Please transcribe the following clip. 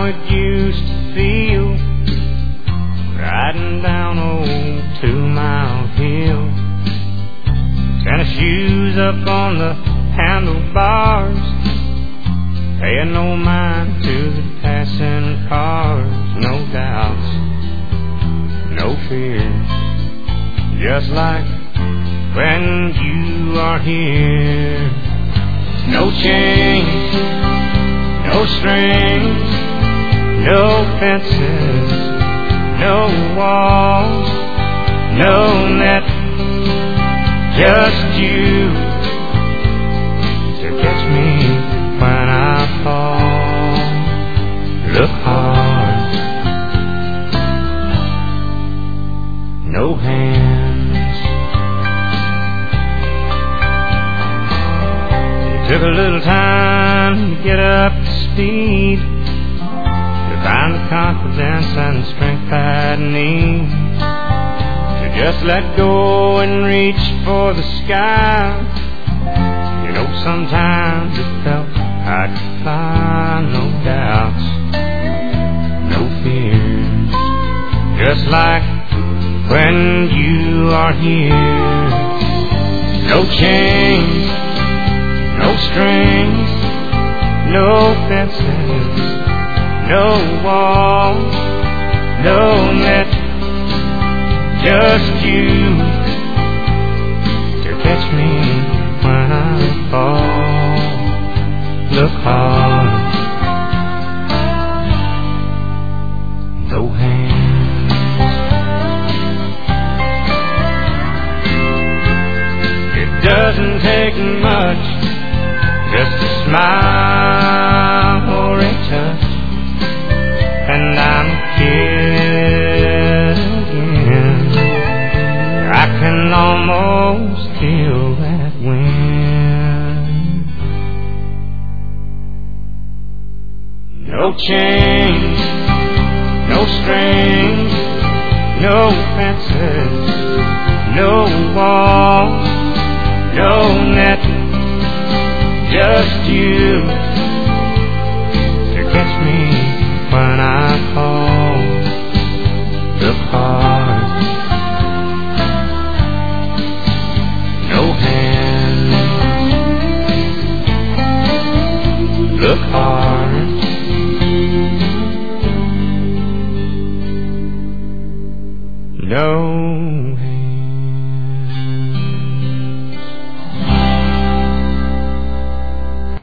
it used to feel riding down old 2 Mile Hill. Tennis shoes up on the handlebars, paying no mind to the passing cars. No doubts, no fears, just like when you are here. No chains, no strings, no fences, no walls, no net, just you to catch me when I fall. Look hard, no hands. It took a little time to get up to speed, to find the confidence and strength I need, to just let go and reach for the sky. You know, sometimes it felt I could fly. No doubts, no fears, just like when you are here. No chains, no strings, no fences, no walls, no net, just you to catch me when I fall. Look hard, no hands. It doesn't take much, just a smile or a touch, and I'm here again. I can almost feel that wind. No chains, no strings, no fences, no walls,